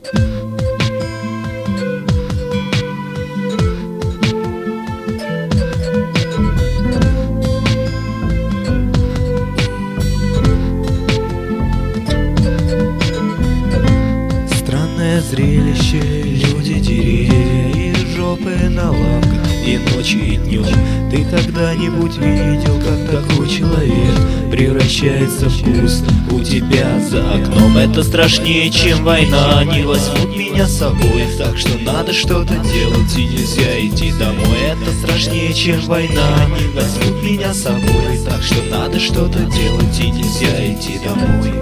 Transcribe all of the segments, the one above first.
Странное зрелище, люди, деревья и жопы на лавках, и ночью, и днем. Ты когда-нибудь видел, как такой человек превращается в куст у тебя за окном? Это страшнее, чем война, они возьмут меня с собой, так что надо что-то делать и нельзя идти домой. Это страшнее, чем война, они возьмут меня с собой, так что надо что-то делать и нельзя идти домой.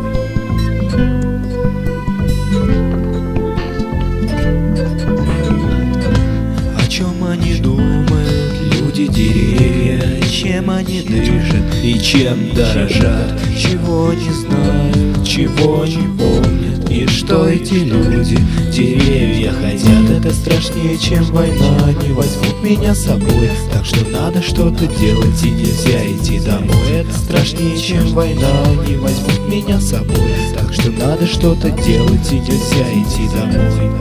О чем они думают, люди, деревья, чем они дышат и чем дорожат, чего не знают, чего не помнят, и что эти люди, деревья, хотят. Это страшнее, чем война, они возьмут меня с собой, так что надо что-то делать и нельзя идти домой. Это страшнее, чем война, они возьмут меня с собой, так что надо что-то делать и нельзя идти домой.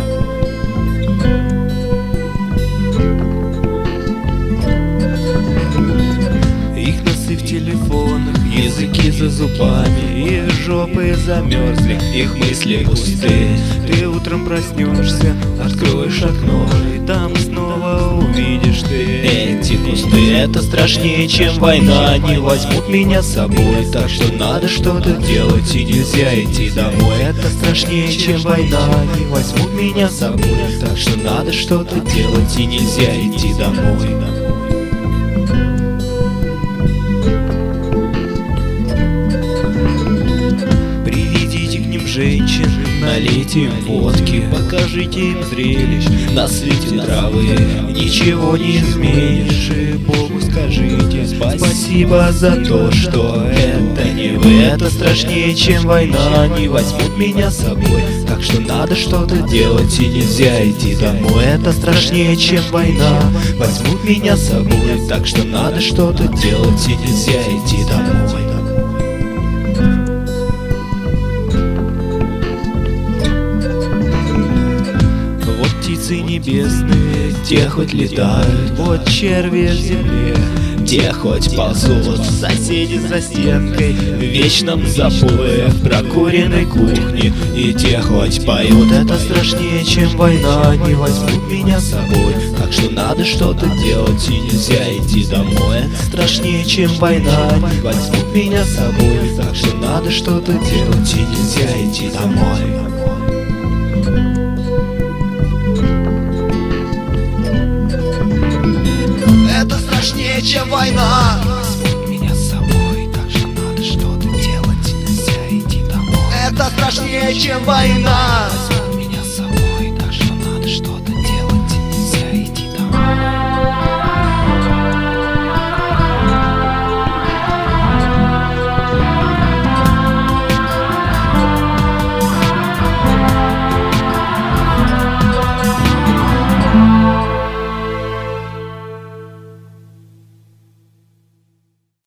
В телефонах, языки за зубами, их жопы замерзли, их мысли густые. Ты утром проснешься, откроешь окно, и там снова увидишь ты эти кусты. Это страшнее, чем война, они возьмут меня с собой, так что надо что-то делать и нельзя идти домой. Это страшнее, чем война, они возьмут меня с собой, так что надо что-то делать и нельзя идти домой. Женщин, налейте им водки, покажите им зрелищ на свете травы. Ничего не изменишь, и Богу скажите спасибо за то, что это не вы. Это страшнее, чем война, они возьмут меня с собой, так что надо что-то делать и нельзя идти домой. Это страшнее, чем война, возьмут меня с собой, так что надо что-то делать и нельзя идти домой. Птицы небесные, те хоть летают, вот черви в земле, те хоть ползут, соседи за стенкой в вечном запое, в прокуренной кухне, и те хоть поют. Это страшнее, чем война, они возьмут меня с собой, так что надо что-то делать и нельзя идти домой. Это страшнее, чем война, они возьмут меня с собой, так что надо что-то делать и нельзя идти домой. Это страшнее, чем война, возьмут меня с собой, так что надо что-то делать, нельзя идти домой. Это страшнее, чем война,